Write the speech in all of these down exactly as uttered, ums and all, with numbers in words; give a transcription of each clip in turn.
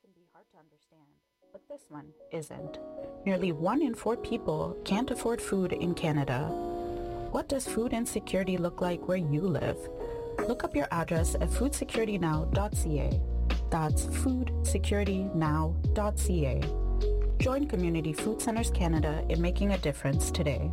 can be hard to understand, but this one isn't. Nearly one in four people can't afford food in Canada. What does food insecurity look like where you live? Look up your address at food security now dot c a. That's food security now dot c a. Join Community Food Centers Canada in making a difference today.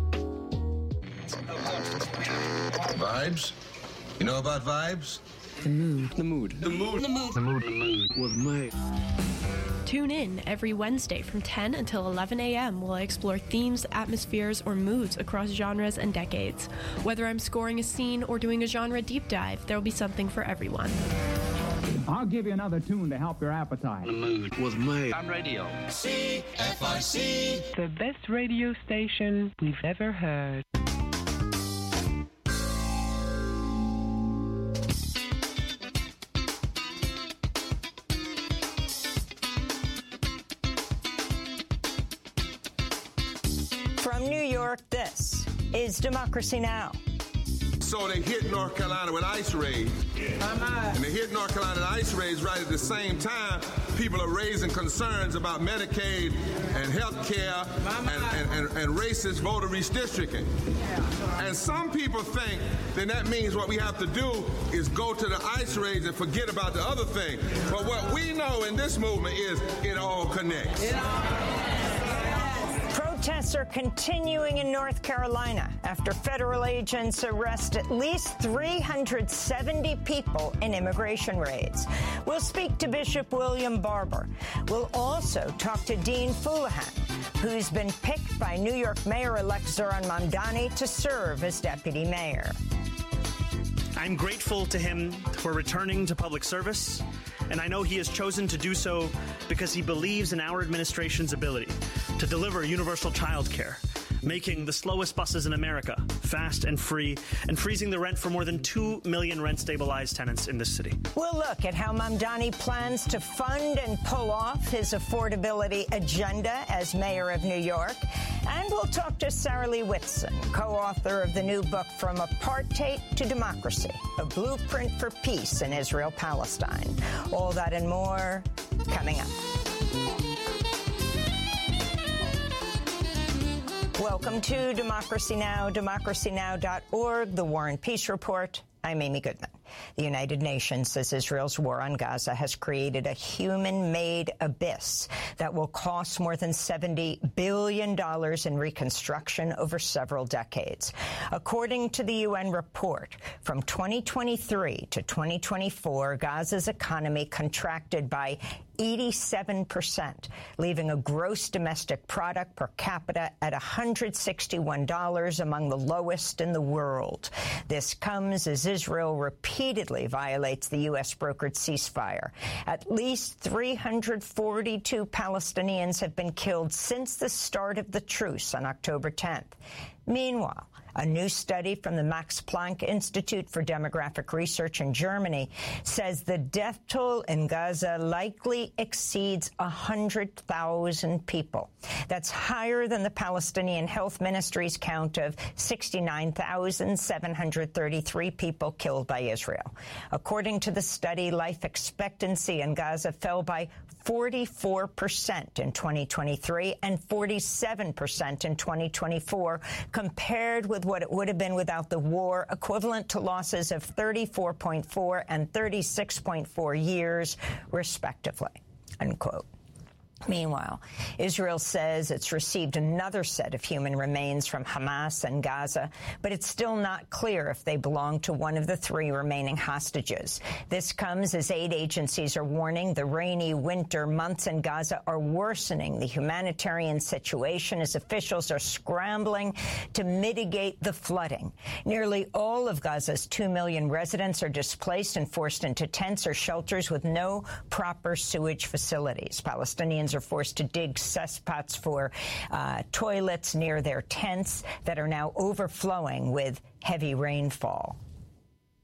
Vibes? You know about vibes? The mood. The mood. The mood. The mood. The mood. The mood. With me. Tune in every Wednesday from ten until eleven a.m. while I explore themes, atmospheres, or moods across genres and decades. Whether I'm scoring a scene or doing a genre deep dive, there will be something for everyone. I'll give you another tune to help your appetite. The mood with me. On radio. C F I C. The best radio station we've ever heard. From New York, this is Democracy Now! So they hit North Carolina with ice raids. Yeah. And they hit North Carolina with ice raids right at the same time. People are raising concerns about Medicaid and health care and, and, and, and racist voter redistricting. Yeah. And some people think that that means what we have to do is go to the ice raids and forget about the other thing. But what we know in this movement is it all connects. It all Protests are continuing in North Carolina after federal agents arrest at least three hundred seventy people in immigration raids. We'll speak to Bishop William Barber. We'll also talk to Dean Fulihan, who's been picked by New York Mayor-elect Zohran Mamdani to serve as deputy mayor. I'm grateful to him for returning to public service, and I know he has chosen to do so because he believes in our administration's ability to deliver universal child care, making the slowest buses in America fast and free, and freezing the rent for more than two million rent-stabilized tenants in this city. We'll look at how Mamdani plans to fund and pull off his affordability agenda as mayor of New York. And we'll talk to Sarah Lee Whitson, co-author of the new book From Apartheid to Democracy, a blueprint for peace in Israel-Palestine. All that and more coming up. Welcome to Democracy Now!, democracy now dot org, the War and Peace Report. I'm Amy Goodman. The United Nations says Israel's war on Gaza has created a human-made abyss that will cost more than seventy billion dollars in reconstruction over several decades. According to the U N report, from twenty twenty-three to twenty twenty-four, Gaza's economy contracted by eighty-seven percent, leaving a gross domestic product per capita at one hundred sixty-one dollars, among the lowest in the world. This comes as Israel repeatedly violates the U S-brokered ceasefire. At least three hundred forty-two Palestinians have been killed since the start of the truce on October tenth. Meanwhile, a new study from the Max Planck Institute for Demographic Research in Germany says the death toll in Gaza likely exceeds one hundred thousand people. That's higher than the Palestinian Health Ministry's count of sixty-nine thousand seven hundred thirty-three people killed by Israel. According to the study, life expectancy in Gaza fell by forty-four percent in twenty twenty-three and forty-seven percent in twenty twenty-four, compared with what it would have been without the war, equivalent to losses of thirty-four point four and thirty-six point four years, respectively, unquote. Meanwhile, Israel says it's received another set of human remains from Hamas and Gaza, but it's still not clear if they belong to one of the three remaining hostages. This comes as aid agencies are warning the rainy winter months in Gaza are worsening the humanitarian situation as officials are scrambling to mitigate the flooding. Nearly all of Gaza's two million residents are displaced and forced into tents or shelters with no proper sewage facilities. Palestinians are forced to dig cesspats for uh, toilets near their tents that are now overflowing with heavy rainfall. Forget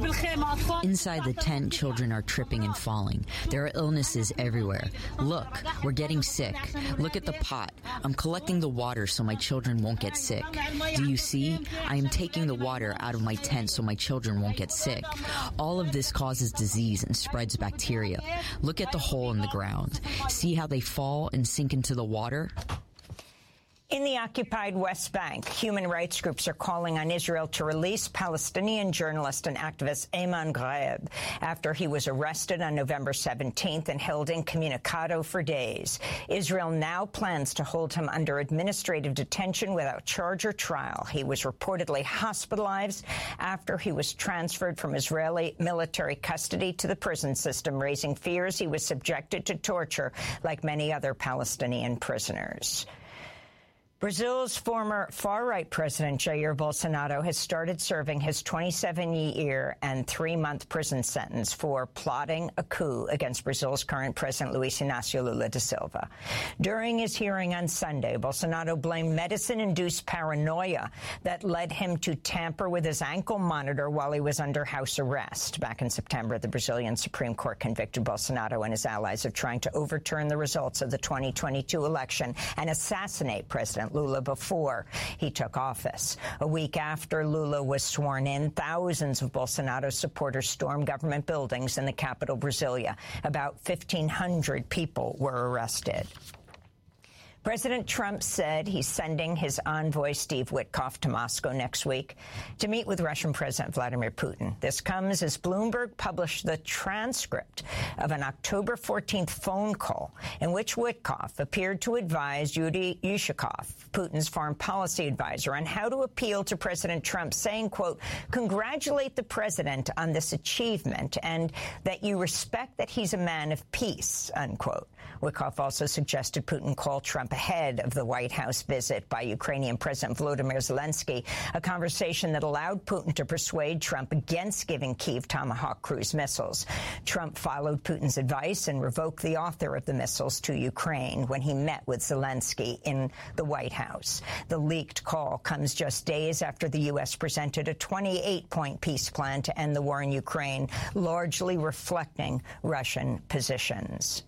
Inside the tent, children are tripping and falling. There are illnesses everywhere. Look, we're getting sick. Look at the pot. I'm collecting the water so my children won't get sick. Do you see? I am taking the water out of my tent so my children won't get sick. All of this causes disease and spreads bacteria. Look at the hole in the ground. See how they fall and sink into the water? In the occupied West Bank, human rights groups are calling on Israel to release Palestinian journalist and activist Ayman Ghraib after he was arrested on November seventeenth and held incommunicado for days. Israel now plans to hold him under administrative detention without charge or trial. He was reportedly hospitalized after he was transferred from Israeli military custody to the prison system, raising fears he was subjected to torture like many other Palestinian prisoners. Brazil's former far-right president, Jair Bolsonaro, has started serving his twenty-seven-year and three-month prison sentence for plotting a coup against Brazil's current president, Luiz Inácio Lula da Silva. During his hearing on Sunday, Bolsonaro blamed medicine-induced paranoia that led him to tamper with his ankle monitor while he was under house arrest. Back in September, the Brazilian Supreme Court convicted Bolsonaro and his allies of trying to overturn the results of the twenty twenty-two election and assassinate President Lula before he took office. A week after Lula was sworn in, thousands of Bolsonaro supporters stormed government buildings in the capital, Brasilia. About fifteen hundred people were arrested. President Trump said he's sending his envoy, Steve Witkoff, to Moscow next week to meet with Russian President Vladimir Putin. This comes as Bloomberg published the transcript of an October fourteenth phone call in which Witkoff appeared to advise Yuri Yushakov, Putin's foreign policy advisor, on how to appeal to President Trump, saying, quote, congratulate the president on this achievement and that you respect that he's a man of peace, unquote. Witkoff also suggested Putin call Trump ahead of the White House visit by Ukrainian President Volodymyr Zelensky, a conversation that allowed Putin to persuade Trump against giving Kyiv Tomahawk cruise missiles. Trump followed Putin's advice and revoked the author of the missiles to Ukraine when he met with Zelensky in the White House. The leaked call comes just days after the U S presented a twenty-eight point peace plan to end the war in Ukraine, largely reflecting Russian positions.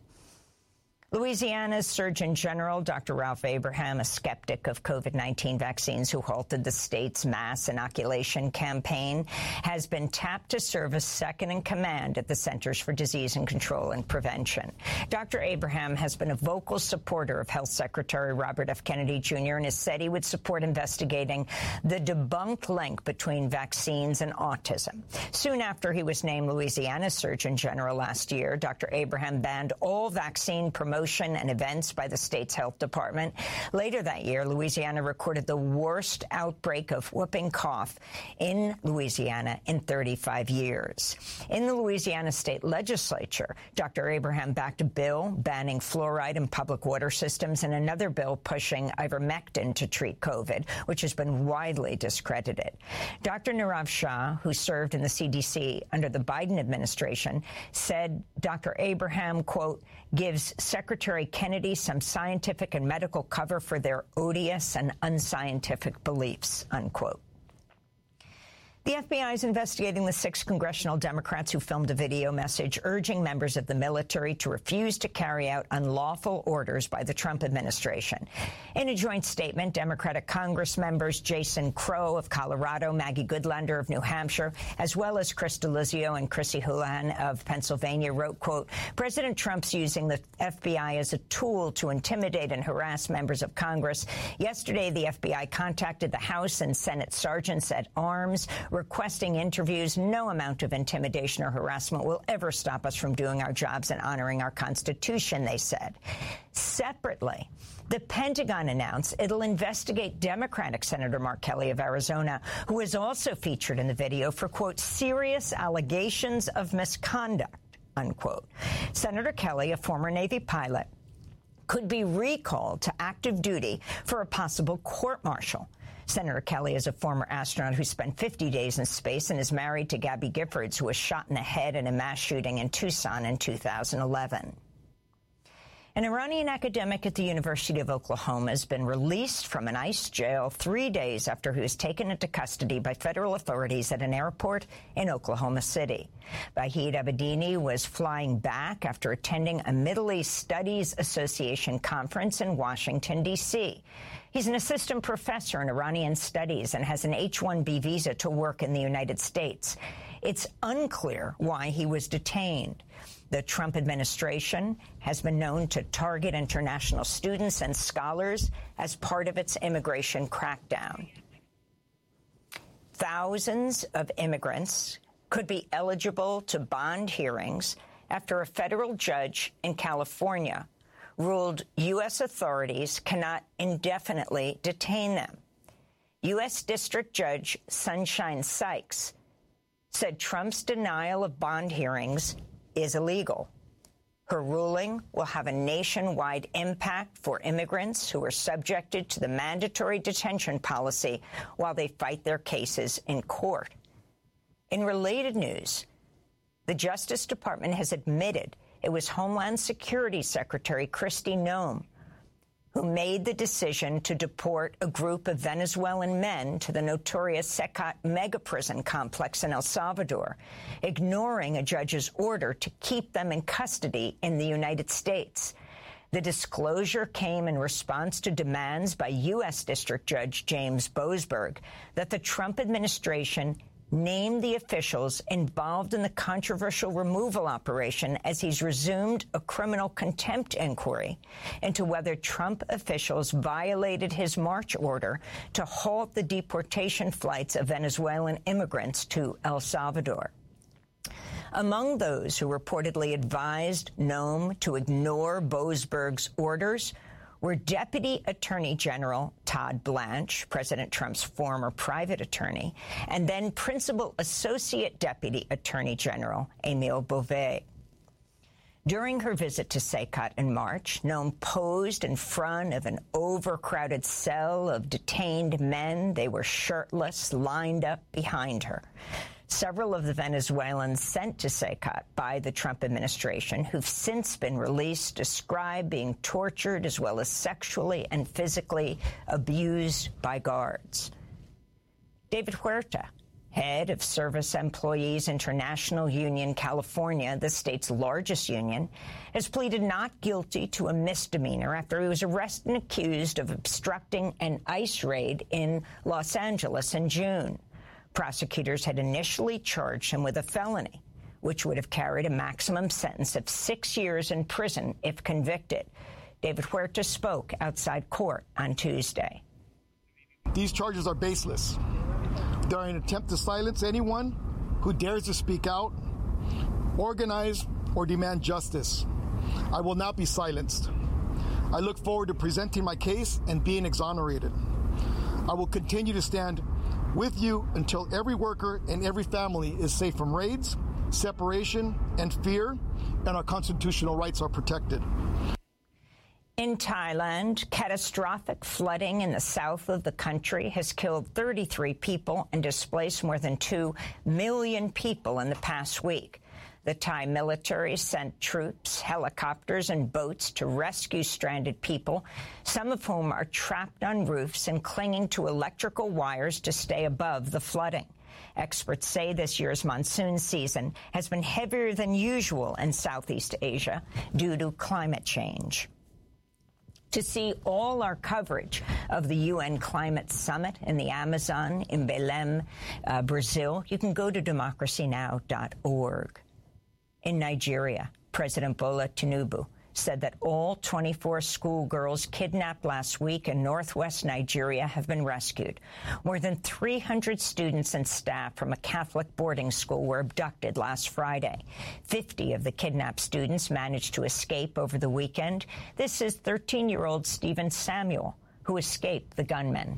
Louisiana's Surgeon General, Doctor Ralph Abraham, a skeptic of COVID nineteen vaccines who halted the state's mass inoculation campaign, has been tapped to serve as second-in-command at the Centers for Disease and Control and Prevention. Doctor Abraham has been a vocal supporter of Health Secretary Robert F. Kennedy Junior and has said he would support investigating the debunked link between vaccines and autism. Soon after he was named Louisiana's Surgeon General last year, Doctor Abraham banned all vaccine promotion and events by the state's health department. Later that year, Louisiana recorded the worst outbreak of whooping cough in Louisiana in thirty-five years. In the Louisiana state legislature, Doctor Abraham backed a bill banning fluoride in public water systems and another bill pushing ivermectin to treat COVID, which has been widely discredited. Doctor Nirav Shah, who served in the C D C under the Biden administration, said Doctor Abraham, quote, gives Secretary Kennedy some scientific and medical cover for their odious and unscientific beliefs, unquote. The F B I is investigating the six congressional Democrats who filmed a video message urging members of the military to refuse to carry out unlawful orders by the Trump administration. In a joint statement, Democratic Congress members Jason Crow of Colorado, Maggie Goodlander of New Hampshire, as well as Chris Delizio and Chrissy Houlihan of Pennsylvania wrote, quote, President Trump's using the F B I as a tool to intimidate and harass members of Congress. Yesterday, the F B I contacted the House and Senate sergeants at arms, requesting interviews. No amount of intimidation or harassment will ever stop us from doing our jobs and honoring our Constitution, they said. Separately, the Pentagon announced it'll investigate Democratic Senator Mark Kelly of Arizona, who was also featured in the video for, quote, serious allegations of misconduct, unquote. Senator Kelly, a former Navy pilot, could be recalled to active duty for a possible court-martial. Senator Kelly is a former astronaut who spent fifty days in space and is married to Gabby Giffords, who was shot in the head in a mass shooting in Tucson in two thousand eleven. An Iranian academic at the University of Oklahoma has been released from an ICE jail three days after he was taken into custody by federal authorities at an airport in Oklahoma City. Vahid Abedini was flying back after attending a Middle East Studies Association conference in Washington, D C He's an assistant professor in Iranian studies and has an H one B visa to work in the United States. It's unclear why he was detained. The Trump administration has been known to target international students and scholars as part of its immigration crackdown. Thousands of immigrants could be eligible to bond hearings after a federal judge in California ruled U S authorities cannot indefinitely detain them. U S District Judge Sunshine Sykes said Trump's denial of bond hearings is illegal. Her ruling will have a nationwide impact for immigrants who are subjected to the mandatory detention policy while they fight their cases in court. In related news, the Justice Department has admitted it was Homeland Security Secretary Kristi Noem who made the decision to deport a group of Venezuelan men to the notorious Secat mega prison complex in El Salvador, ignoring a judge's order to keep them in custody in the United States. The disclosure came in response to demands by U S District Judge James Boasberg that the Trump administration named the officials involved in the controversial removal operation as he's resumed a criminal contempt inquiry into whether Trump officials violated his March order to halt the deportation flights of Venezuelan immigrants to El Salvador. Among those who reportedly advised Noem to ignore Boasberg's orders were Deputy Attorney General Todd Blanche, President Trump's former private attorney, and then Principal Associate Deputy Attorney General Emile Beauvais. During her visit to Secat in March, Noem posed in front of an overcrowded cell of detained men. They were shirtless, lined up behind her. Several of the Venezuelans sent to Secat by the Trump administration, who've since been released, described being tortured as well as sexually and physically abused by guards. David Huerta, head of Service Employees International Union California, the state's largest union, has pleaded not guilty to a misdemeanor after he was arrested and accused of obstructing an ICE raid in Los Angeles in June. Prosecutors had initially charged him with a felony, which would have carried a maximum sentence of six years in prison if convicted. David Huerta spoke outside court on Tuesday. These charges are baseless. They are an attempt to silence anyone who dares to speak out, organize, or demand justice. I will not be silenced. I look forward to presenting my case and being exonerated. I will continue to stand with you until every worker and every family is safe from raids, separation, and fear, and our constitutional rights are protected. In Thailand, catastrophic flooding in the south of the country has killed thirty-three people and displaced more than two million people in the past week. The Thai military sent troops, helicopters, and boats to rescue stranded people, some of whom are trapped on roofs and clinging to electrical wires to stay above the flooding. Experts say this year's monsoon season has been heavier than usual in Southeast Asia due to climate change. To see all our coverage of the U N Climate Summit in the Amazon in Belém, uh, Brazil, you can go to democracy now dot org. In Nigeria, President Bola Tinubu said that all twenty-four schoolgirls kidnapped last week in northwest Nigeria have been rescued. More than three hundred students and staff from a Catholic boarding school were abducted last Friday. fifty of the kidnapped students managed to escape over the weekend. This is thirteen-year-old Stephen Samuel, who escaped the gunmen.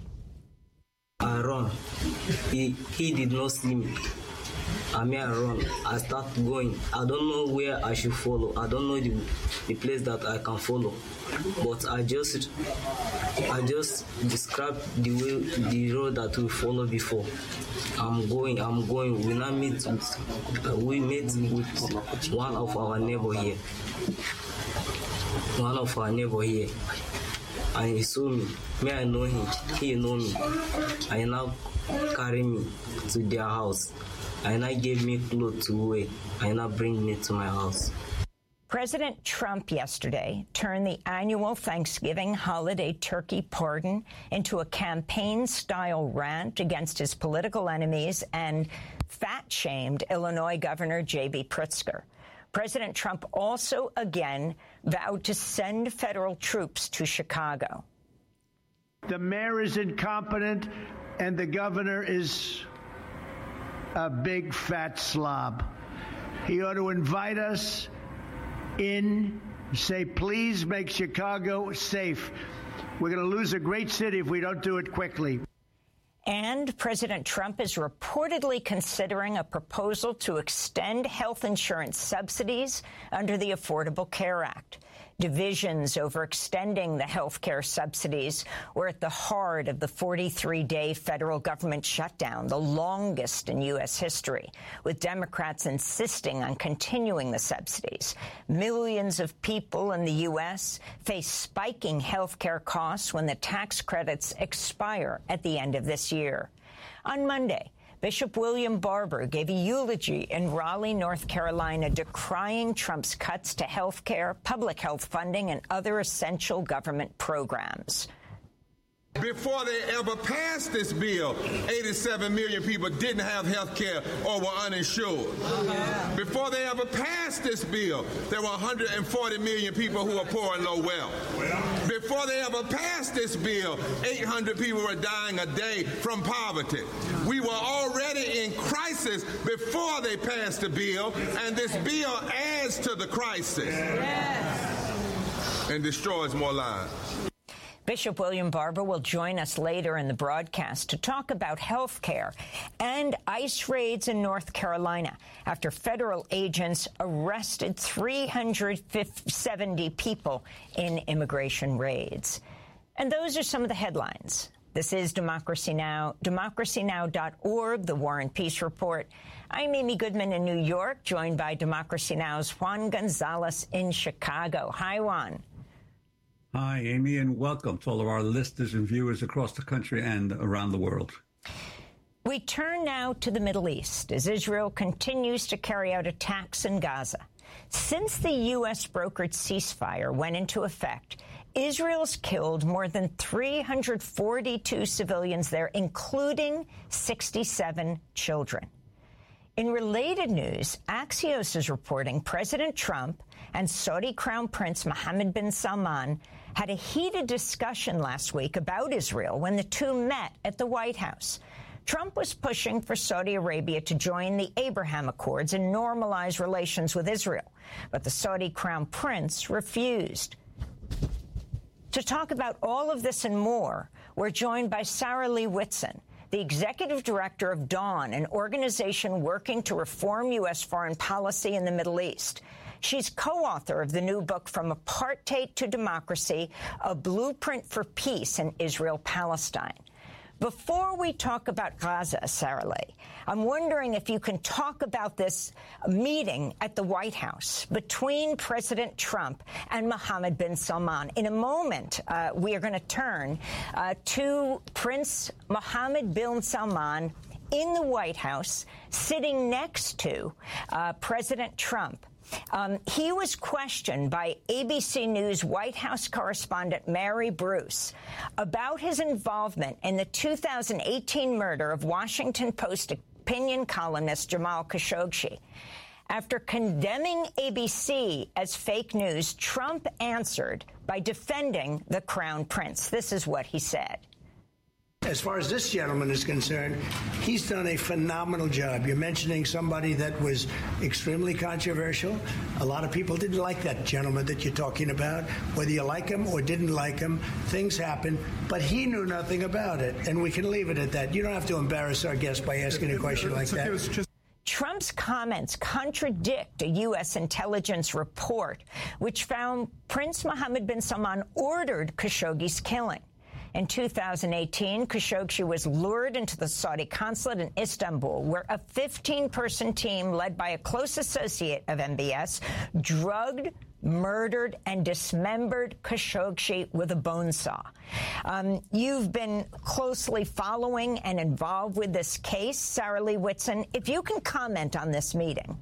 I run. He, he did not see me. I mean, I run. I start going. I don't know where I should follow. I don't know the, the place that I can follow. But I just, I just describe the way, the road that we follow before. I'm going. I'm going. We now meet. With, uh, we met with one of our neighbor here. one of our neighbor here. And he saw me. Me, I know him. He know me. And now carry me to their house. And now gave me clothes to wear. And now bring me to my house. President Trump yesterday turned the annual Thanksgiving holiday turkey pardon into a campaign-style rant against his political enemies and fat-shamed Illinois Governor J B Pritzker. President Trump also again vowed to send federal troops to Chicago. The mayor is incompetent, and the governor is a big fat slob. He ought to invite us in, say, please make Chicago safe. We're going to lose a great city if we don't do it quickly. And President Trump is reportedly considering a proposal to extend health insurance subsidies under the Affordable Care Act. Divisions over extending the health care subsidies were at the heart of the forty-three day federal government shutdown, the longest in U S history, with Democrats insisting on continuing the subsidies. Millions of people in the U S face spiking health care costs when the tax credits expire at the end of this year. On Monday, Bishop William Barber gave a eulogy in Raleigh, North Carolina, decrying Trump's cuts to health care, public health funding, and other essential government programs. Before they ever passed this bill, eighty-seven million people didn't have health care or were uninsured. Yeah. Before they ever passed this bill, there were one hundred forty million people who were poor and low wealth. Yeah. Before they ever passed this bill, eight hundred people were dying a day from poverty. We were already in crisis before they passed the bill, and this bill adds to the crisis yes. and destroys more lives. Bishop William Barber will join us later in the broadcast to talk about health care and ICE raids in North Carolina after federal agents arrested three hundred seventy people in immigration raids. And those are some of the headlines. This is Democracy Now!, democracy now dot org, the War and Peace Report. I'm Amy Goodman in New York, joined by Democracy Now!'s Juan Gonzalez in Chicago. Hi, Juan. Hi, Amy, and welcome to all of our listeners and viewers across the country and around the world. We turn now to the Middle East as Israel continues to carry out attacks in Gaza. Since the U S brokered ceasefire went into effect, Israel's killed more than three hundred forty-two civilians there, including sixty-seven children. In related news, Axios is reporting President Trump and Saudi Crown Prince Mohammed bin Salman had a heated discussion last week about Israel when the two met at the White House. Trump was pushing for Saudi Arabia to join the Abraham Accords and normalize relations with Israel, but the Saudi Crown Prince refused. To talk about all of this and more, we're joined by Sarah Lee Whitson, the executive director of Dawn, an organization working to reform U S foreign policy in the Middle East. She's co-author of the new book, From Apartheid to Democracy, A Blueprint for Peace in Israel-Palestine. Before we talk about Gaza, Sarah Lee, I'm wondering if you can talk about this meeting at the White House between President Trump and Mohammed bin Salman. In a moment, uh, we are going to turn uh, to Prince Mohammed bin Salman in the White House, sitting next to uh, President Trump. Um, he was questioned by A B C News White House correspondent Mary Bruce about his involvement in the two thousand eighteen murder of Washington Post opinion columnist Jamal Khashoggi. After condemning A B C as fake news, Trump answered by defending the Crown Prince. This is what he said. As far as this gentleman is concerned, he's done a phenomenal job. You're mentioning somebody that was extremely controversial. A lot of people didn't like that gentleman that you're talking about. Whether you like him or didn't like him, things happen. But he knew nothing about it, and we can leave it at that. You don't have to embarrass our guest by asking a question like that. Trump's comments contradict a U S intelligence report which found Prince Mohammed bin Salman ordered Khashoggi's killing. In two thousand eighteen, Khashoggi was lured into the Saudi consulate in Istanbul, where a fifteen-person team led by a close associate of M B S drugged, murdered, and dismembered Khashoggi with a bone saw. Um, you've been closely following and involved with this case, Sarah Lee Whitson. If you can comment on this meeting.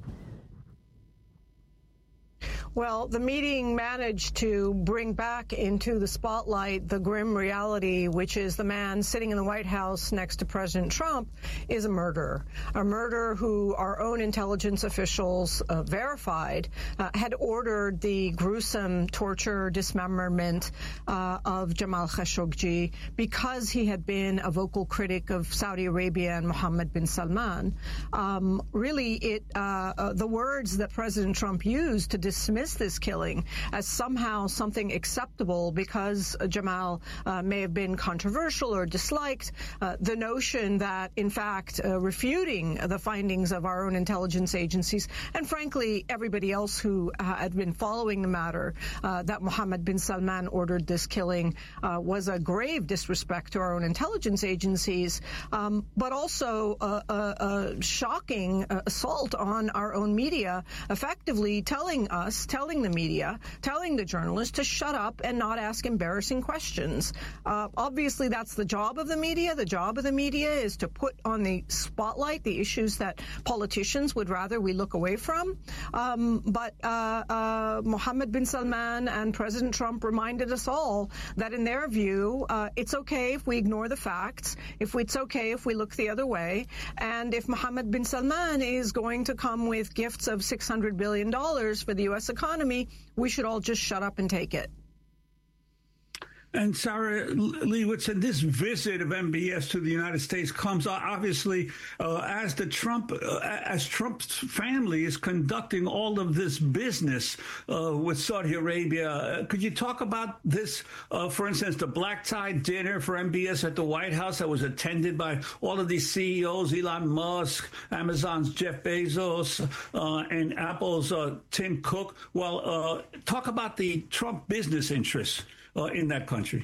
Well, the meeting managed to bring back into the spotlight the grim reality, which is the man sitting in the White House next to President Trump is a murderer, a murderer who our own intelligence officials uh, verified uh, had ordered the gruesome torture, dismemberment uh, of Jamal Khashoggi because he had been a vocal critic of Saudi Arabia and Mohammed bin Salman. Um, really, it uh, uh, the words that President Trump used to dismiss this killing as somehow something acceptable because uh, Jamal uh, may have been controversial or disliked. Uh, the notion that, in fact, uh, refuting the findings of our own intelligence agencies and, frankly, everybody else who uh, had been following the matter, uh, that Mohammed bin Salman ordered this killing uh, was a grave disrespect to our own intelligence agencies, um, but also a, a, a shocking uh, assault on our own media, effectively telling us, telling the media, telling the journalists to shut up and not ask embarrassing questions. Uh, obviously, that's the job of the media. The job of the media is to put on the spotlight the issues that politicians would rather we look away from. Um, but uh, uh, Mohammed bin Salman and President Trump reminded us all that, in their view, uh, it's okay if we ignore the facts, if it's okay if we look the other way, and if Mohammed bin Salman is going to come with gifts of six hundred billion dollars for the U S economy, we should all just shut up and take it. And Sarah Lee Whitson, this visit of M B S to the United States comes obviously uh, as the Trump, uh, as Trump's family is conducting all of this business uh, with Saudi Arabia. Uh, could you talk about this? Uh, for instance, the black tie dinner for M B S at the White House that was attended by all of these C E Os: Elon Musk, Amazon's Jeff Bezos, uh, and Apple's uh, Tim Cook. Well, uh, talk about the Trump business interests Uh, in that country.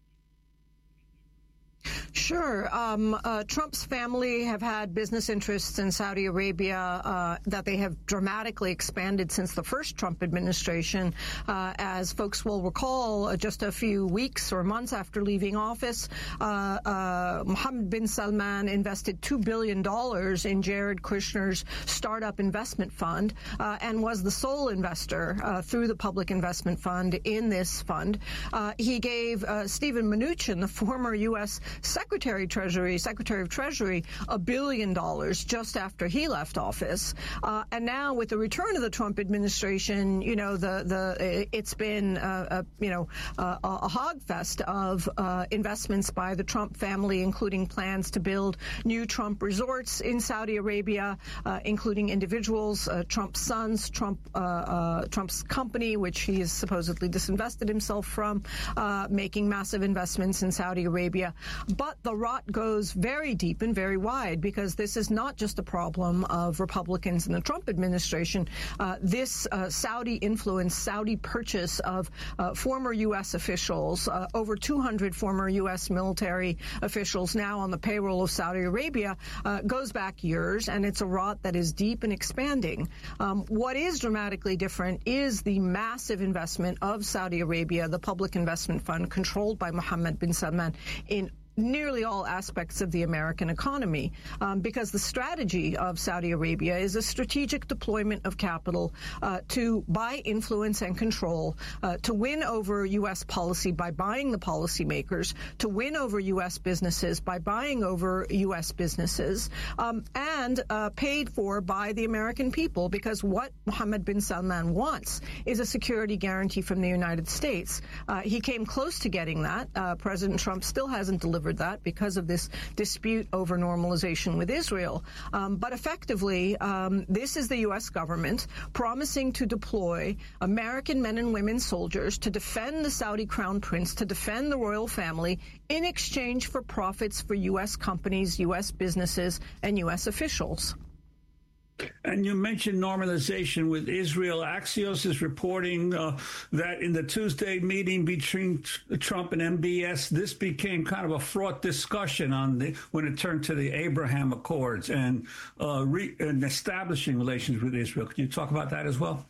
Sure. Um, uh, Trump's family have had business interests in Saudi Arabia uh, that they have dramatically expanded since the first Trump administration. Uh, as folks will recall, uh, just a few weeks or months after leaving office, uh, uh, Mohammed bin Salman invested two billion dollars in Jared Kushner's startup investment fund uh, and was the sole investor uh, through the public investment fund in this fund. Uh, he gave uh, Steven Mnuchin, the former U S Secretary Treasury, Secretary of Treasury, a billion dollars just after he left office. Uh, and now with the return of the Trump administration, you know, the, the, it's been, uh, a, you know, uh, a hog fest of, uh, investments by the Trump family, including plans to build new Trump resorts in Saudi Arabia, uh, including individuals, uh, Trump's sons, Trump, uh, uh, Trump's company, which he has supposedly disinvested himself from, uh, making massive investments in Saudi Arabia. But the rot goes very deep and very wide, because this is not just a problem of Republicans in the Trump administration. Uh, this uh, Saudi influence, Saudi purchase of uh, former U S officials, uh, over two hundred former U S military officials now on the payroll of Saudi Arabia, uh, goes back years, and it's a rot that is deep and expanding. Um, what is dramatically different is the massive investment of Saudi Arabia, the public investment fund controlled by Mohammed bin Salman, in nearly all aspects of the American economy, um, because the strategy of Saudi Arabia is a strategic deployment of capital uh, to buy influence and control, uh, to win over U S policy by buying the policymakers, to win over U S businesses by buying over U S businesses, um, and uh, paid for by the American people, because what Mohammed bin Salman wants is a security guarantee from the United States. Uh, he came close to getting that. Uh, President Trump still hasn't delivered that because of this dispute over normalization with Israel. Um, but effectively, um, this is the U S government promising to deploy American men and women soldiers to defend the Saudi crown prince, to defend the royal family, in exchange for profits for U S companies, U S businesses, and U S officials. And you mentioned normalization with Israel. Axios is reporting uh, that in the Tuesday meeting between Trump and M B S, this became kind of a fraught discussion on the when it turned to the Abraham Accords and, uh, re, and establishing relations with Israel. Can you talk about that as well?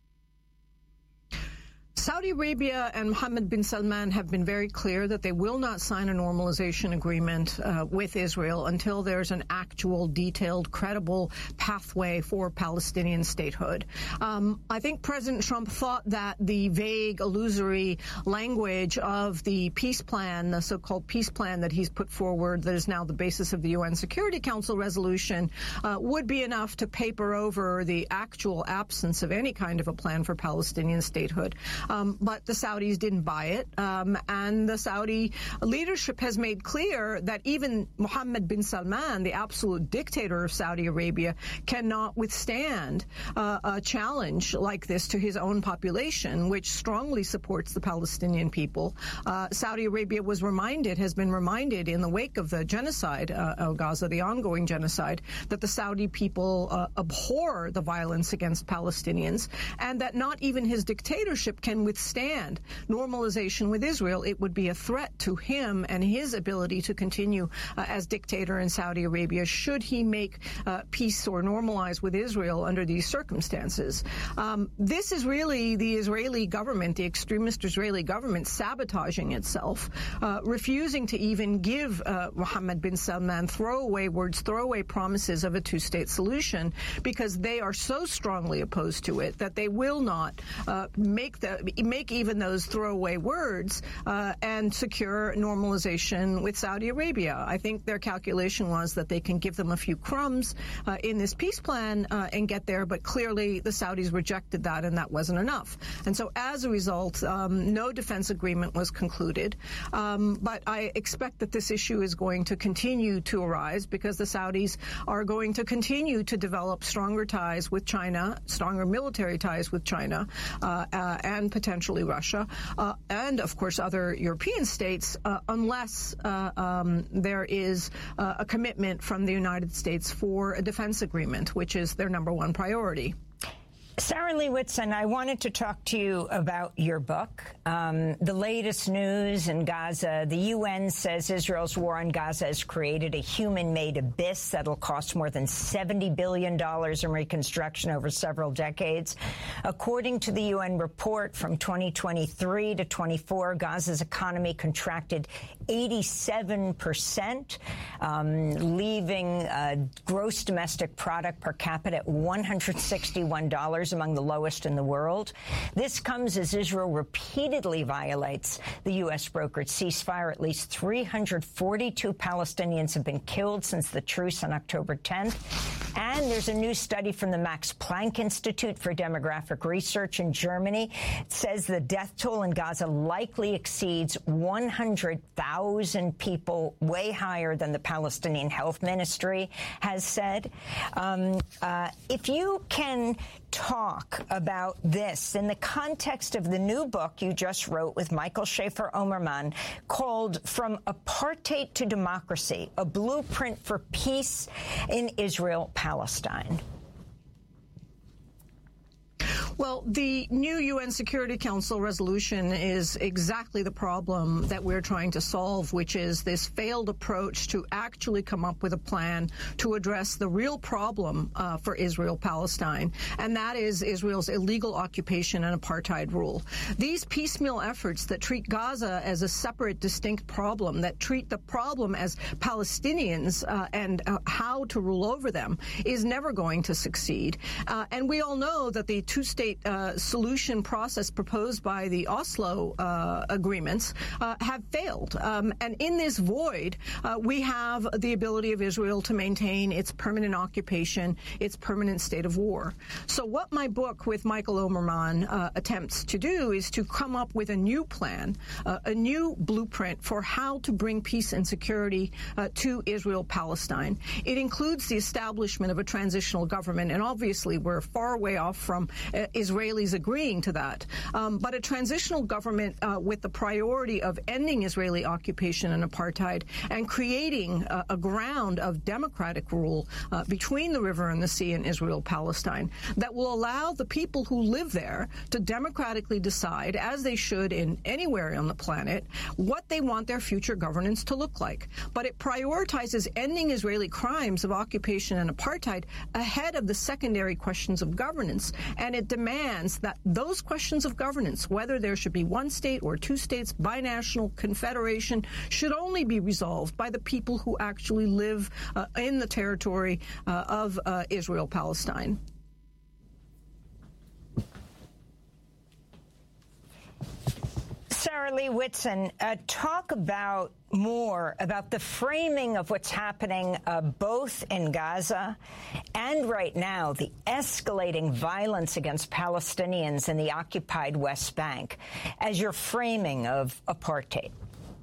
Saudi Arabia and Mohammed bin Salman have been very clear that they will not sign a normalization agreement uh, with Israel until there's an actual, detailed, credible pathway for Palestinian statehood. Um, I think President Trump thought that the vague, illusory language of the peace plan, the so-called peace plan that he's put forward that is now the basis of the U N Security Council resolution, uh, would be enough to paper over the actual absence of any kind of a plan for Palestinian statehood. Um, but the Saudis didn't buy it, um, and the Saudi leadership has made clear that even Mohammed bin Salman, the absolute dictator of Saudi Arabia, cannot withstand uh, a challenge like this to his own population, which strongly supports the Palestinian people. Uh, Saudi Arabia was reminded, has been reminded in the wake of the genocide uh, of Gaza, the ongoing genocide, that the Saudi people uh, abhor the violence against Palestinians, and that not even his dictatorship can withstand normalization with Israel. It would be a threat to him and his ability to continue uh, as dictator in Saudi Arabia should he make uh, peace or normalize with Israel under these circumstances. Um, this is really the Israeli government, the extremist Israeli government, sabotaging itself, uh, refusing to even give uh, Mohammed bin Salman throwaway words, throwaway promises of a two-state solution, because they are so strongly opposed to it that they will not uh, make the make even those throwaway words uh, and secure normalization with Saudi Arabia. I think their calculation was that they can give them a few crumbs uh, in this peace plan uh, and get there, but clearly the Saudis rejected that, and that wasn't enough. And so as a result, um, no defense agreement was concluded. Um, but I expect that this issue is going to continue to arise because the Saudis are going to continue to develop stronger ties with China, stronger military ties with China, uh, uh, and potentially Russia, uh, and, of course, other European states, uh, unless uh, um, there is uh, a commitment from the United States for a defense agreement, which is their number one priority. Sarah Leigh Whitson, I wanted to talk to you about your book, um, the latest news in Gaza. The U N says Israel's war on Gaza has created a human-made abyss that'll cost more than seventy billion dollars in reconstruction over several decades. According to the U N report, from twenty twenty-three to twenty-four, Gaza's economy contracted eighty-seven percent, um, leaving uh, gross domestic product per capita at one hundred sixty-one dollars, among the lowest in the world. This comes as Israel repeatedly violates the U S brokered ceasefire. At least three hundred forty-two Palestinians have been killed since the truce on October tenth. And there's a new study from the Max Planck Institute for Demographic Research in Germany. It says the death toll in Gaza likely exceeds one hundred thousand people, way higher than the Palestinian Health Ministry has said. Um, uh, if you can talk about this in the context of the new book you just wrote with Michael Schaefer-Omerman called From Apartheid to Democracy, a Blueprint for Peace in Israel-Palestine. Well, the new U N Security Council resolution is exactly the problem that we're trying to solve, which is this failed approach to actually come up with a plan to address the real problem uh, for Israel-Palestine, and that is Israel's illegal occupation and apartheid rule. These piecemeal efforts that treat Gaza as a separate, distinct problem, that treat the problem as Palestinians uh, and uh, how to rule over them, is never going to succeed. Uh, and we all know that the two-state uh, solution process proposed by the Oslo uh, agreements uh, have failed. Um, and in this void, uh, we have the ability of Israel to maintain its permanent occupation, its permanent state of war. So what my book with Michael Omerman uh, attempts to do is to come up with a new plan, uh, a new blueprint for how to bring peace and security uh, to Israel-Palestine. It includes the establishment of a transitional government, and obviously we're far way off from uh, Israelis agreeing to that. Um, but a transitional government uh, with the priority of ending Israeli occupation and apartheid and creating uh, a ground of democratic rule uh, between the river and the sea in Israel-Palestine that will allow the people who live there to democratically decide, as they should in anywhere on the planet, what they want their future governance to look like. But it prioritizes ending Israeli crimes of occupation and apartheid ahead of the secondary questions of governance, and it demands that those questions of governance, whether there should be one state or two states, binational, confederation, should only be resolved by the people who actually live uh, in the territory uh, of uh, Israel-Palestine. Sarah Lee Whitson, uh, talk about more about the framing of what's happening uh, both in Gaza and right now, the escalating violence against Palestinians in the occupied West Bank as your framing of apartheid.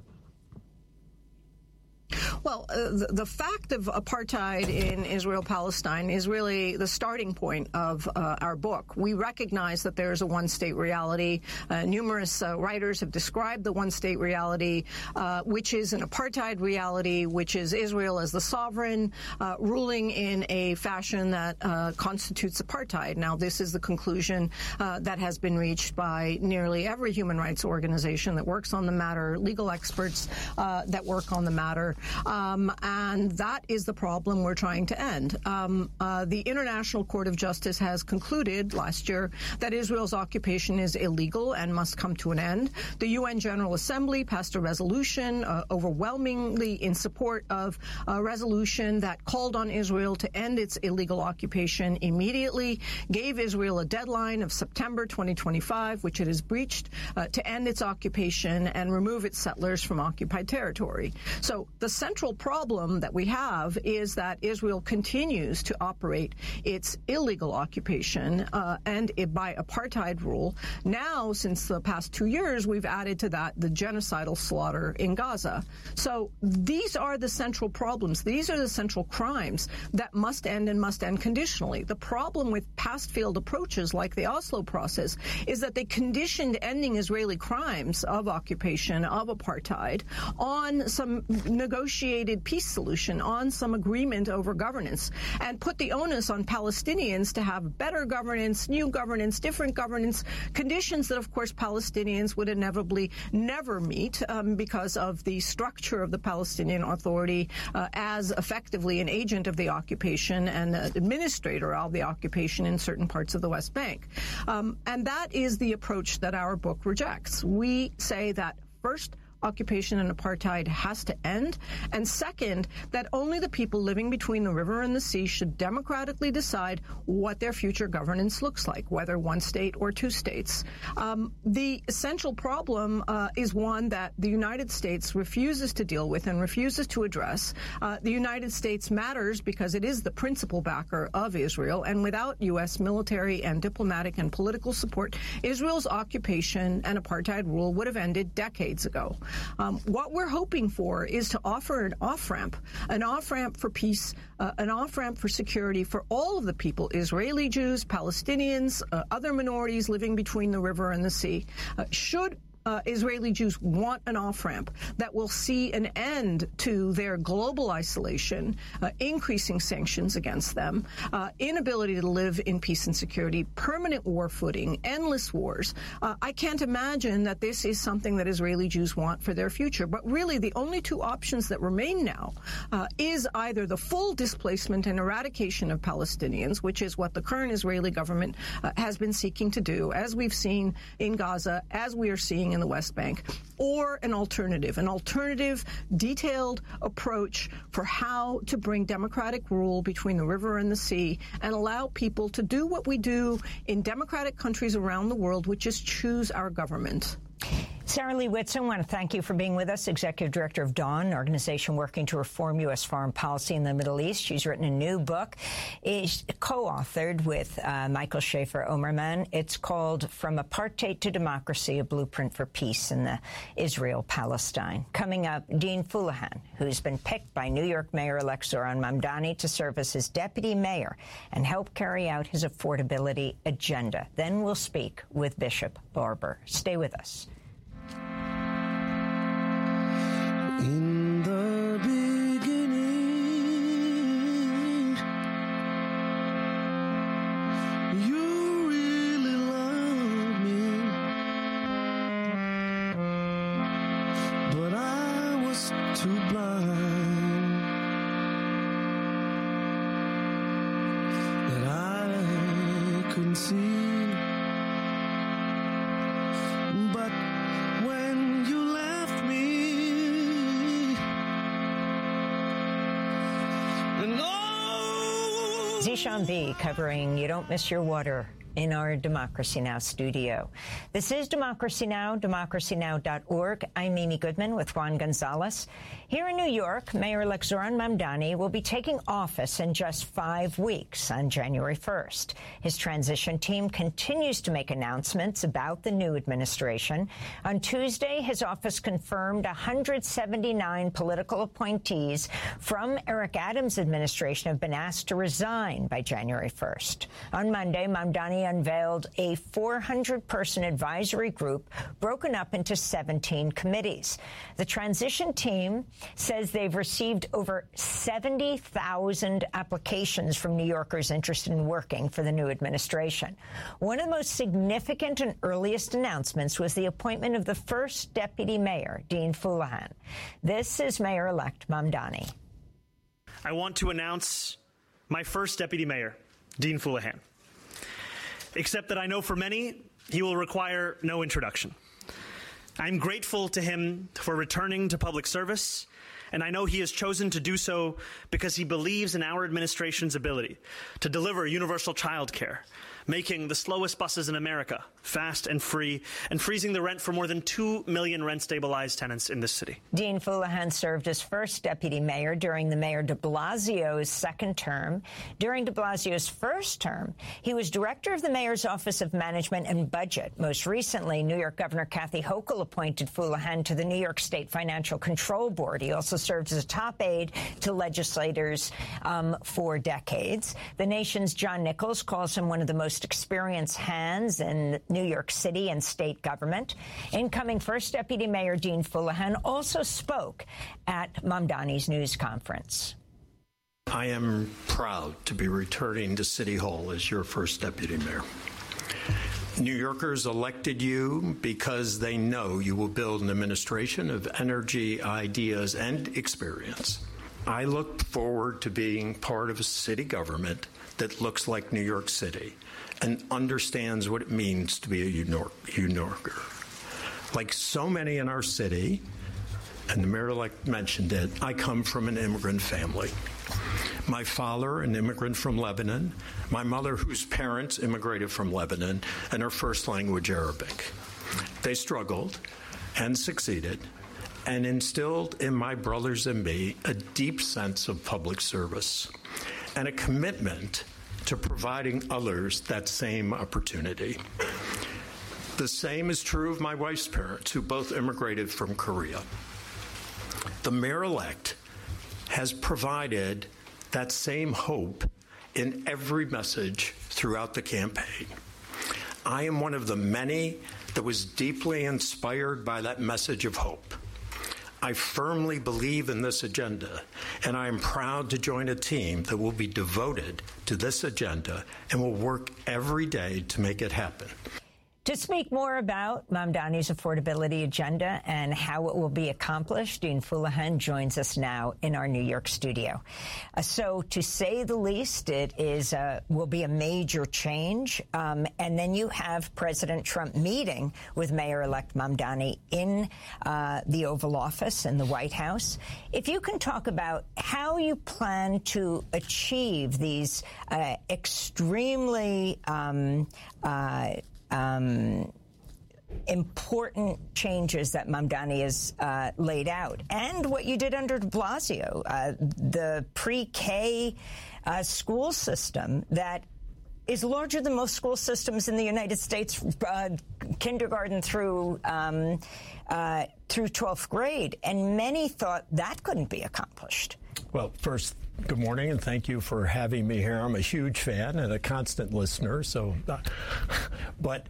Well, uh, the, the fact of apartheid in Israel-Palestine is really the starting point of uh, our book. We recognize that there is a one-state reality. Uh, numerous uh, writers have described the one-state reality, uh, which is an apartheid reality, which is Israel as the sovereign, uh, ruling in a fashion that uh, constitutes apartheid. Now, this is the conclusion uh, that has been reached by nearly every human rights organization that works on the matter, legal experts uh, that work on the matter. Um, and that is the problem we're trying to end. Um, uh, the International Court of Justice has concluded last year that Israel's occupation is illegal and must come to an end. The U N General Assembly passed a resolution uh, overwhelmingly in support of a resolution that called on Israel to end its illegal occupation immediately, gave Israel a deadline of September twenty twenty-five, which it has breached, uh, to end its occupation and remove its settlers from occupied territory. So the central problem that we have is that Israel continues to operate its illegal occupation uh, and it by apartheid rule. Now, since the past two years, we've added to that the genocidal slaughter in Gaza. So these are the central problems. These are the central crimes that must end and must end conditionally. The problem with past failed approaches like the Oslo process is that they conditioned ending Israeli crimes of occupation, of apartheid, on some negotiated peace solution, on some agreement over governance, and put the onus on Palestinians to have better governance, new governance, different governance, conditions that, of course, Palestinians would inevitably never meet um, because of the structure of the Palestinian Authority uh, as effectively an agent of the occupation and uh, administrator of the occupation in certain parts of the West Bank. Um, and that is the approach that our book rejects. We say that, first, occupation and apartheid has to end, and second, that only the people living between the river and the sea should democratically decide what their future governance looks like, whether one state or two states. Um, the essential problem uh, is one that the United States refuses to deal with and refuses to address. Uh, the United States matters because it is the principal backer of Israel, and without U S military and diplomatic and political support, Israel's occupation and apartheid rule would have ended decades ago. Um, what we're hoping for is to offer an off-ramp, an off-ramp for peace, uh, an off-ramp for security for all of the people, Israeli Jews, Palestinians, uh, other minorities living between the river and the sea. Uh, should Uh, Israeli Jews want an off-ramp that will see an end to their global isolation, uh, increasing sanctions against them, uh, inability to live in peace and security, permanent war footing, endless wars. Uh, I can't imagine that this is something that Israeli Jews want for their future. But really, the only two options that remain now uh, is either the full displacement and eradication of Palestinians, which is what the current Israeli government uh, has been seeking to do, as we've seen in Gaza, as we are seeing in the West Bank, or an alternative, an alternative, detailed approach for how to bring democratic rule between the river and the sea and allow people to do what we do in democratic countries around the world, which is choose our government. Sarah Lee Whitson, I want to thank you for being with us, Executive Director of Dawn, an organization working to reform U S foreign policy in the Middle East. She's written a new book, is co-authored with uh, Michael Schaefer-Omerman. It's called From Apartheid to Democracy, A Blueprint for Peace in the Israel-Palestine. Coming up, Dean Fuleihan, who's been picked by New York Mayor-elect Zohran Mamdani to serve as his deputy mayor and help carry out his affordability agenda. Then we'll speak with Bishop Barber. Stay with us. In the beginning, you really loved me, but I was too blind that I couldn't see. But when you left me, and oh, Zishan B covering You Don't Miss Your Water in our Democracy Now! Studio. This is Democracy Now!, democracy now dot org. I'm Amy Goodman with Juan Gonzalez. Here in New York, Mayor-elect Zohran Mamdani will be taking office in just five weeks on January first. His transition team continues to make announcements about the new administration. On Tuesday, his office confirmed one hundred seventy-nine political appointees from Eric Adams' administration have been asked to resign by January first. On Monday, Mamdani unveiled a four hundred person advisory group broken up into seventeen committees. The transition team says they've received over seventy thousand applications from New Yorkers interested in working for the new administration. One of the most significant and earliest announcements was the appointment of the first deputy mayor, Dean Fuleihan. This is Mayor-elect Mamdani. I want to announce my first deputy mayor, Dean Fuleihan. Except that I know for many, he will require no introduction. I'm grateful to him for returning to public service, and I know he has chosen to do so because he believes in our administration's ability to deliver universal child care, making the slowest buses in America fast and free, and freezing the rent for more than two million rent-stabilized tenants in this city. Dean Fuleihan served as first deputy mayor during the Mayor de Blasio's second term. During de Blasio's first term, he was director of the mayor's Office of Management and Budget. Most recently, New York Governor Kathy Hochul appointed Fuleihan to the New York State Financial Control Board. He also served as a top aide to legislators um, for decades. The nation's John Nichols calls him one of the most experienced hands in New York City and state government. Incoming First Deputy Mayor Dean Fuleihan also spoke at Mamdani's news conference. I am proud to be returning to City Hall as your first deputy mayor. New Yorkers elected you because they know you will build an administration of energy, ideas, and experience. I look forward to being part of a city government that looks like New York City and understands what it means to be a New Yorker. Like so many in our city, and the mayor-elect mentioned it, I come from an immigrant family. My father, an immigrant from Lebanon, my mother, whose parents immigrated from Lebanon, and her first language Arabic. They struggled and succeeded and instilled in my brothers and me a deep sense of public service and a commitment to providing others that same opportunity. The same is true of my wife's parents, who both immigrated from Korea. The mayor-elect has provided that same hope in every message throughout the campaign. I am one of the many that was deeply inspired by that message of hope. I firmly believe in this agenda, and I am proud to join a team that will be devoted to this agenda and will work every day to make it happen. To speak more about Mamdani's affordability agenda and how it will be accomplished, Dean Fuleihan joins us now in our New York studio. Uh, so, to say the least, it is uh, will be a major change. Um, and then you have President Trump meeting with Mayor-elect Mamdani in uh, the Oval Office in the White House. If you can talk about how you plan to achieve these uh, extremely um, uh, Um, important changes that Mamdani has uh, laid out. And what you did under de Blasio, uh, the pre-K uh, school system that is larger than most school systems in the United States, uh, kindergarten through um, uh, through twelfth grade. And many thought that couldn't be accomplished. Well, first, good morning, and thank you for having me here. I'm a huge fan and a constant listener. So, uh, but